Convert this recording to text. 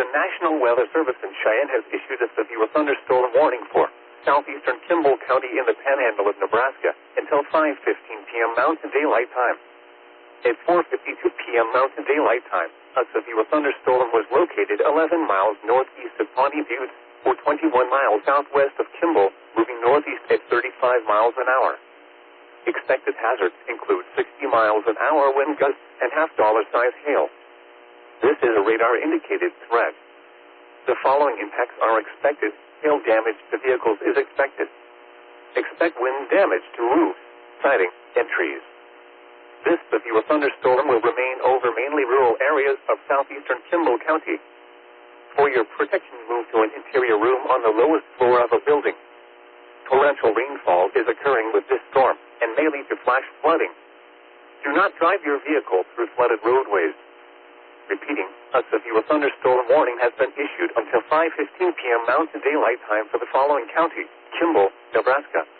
The National Weather Service in Cheyenne has issued a severe thunderstorm warning for southeastern Kimball County in the panhandle of Nebraska until 5:15 p.m. Mountain Daylight Time. At 4:52 p.m. Mountain Daylight Time, a severe thunderstorm was located 11 miles northeast of Pawnee Butte or 21 miles southwest of Kimball, moving northeast at 35 miles an hour. Expected hazards include 60 miles an hour wind gusts and half-dollar-size hail. This is a radar-indicated threat. The following impacts are expected. Hail damage to vehicles is expected. Expect wind damage to roofs, siding, and trees. This severe thunderstorm will remain over mainly rural areas of southeastern Kimball County. For your protection, move to an interior room on the lowest floor of a building. Torrential rainfall is occurring with this storm and may lead to flash flooding. Do not drive your vehicle through flooded roadways. Repeating, a severe thunderstorm warning has been issued until 5:15 p.m. Mountain Daylight Time for the following county: Kimball, Nebraska,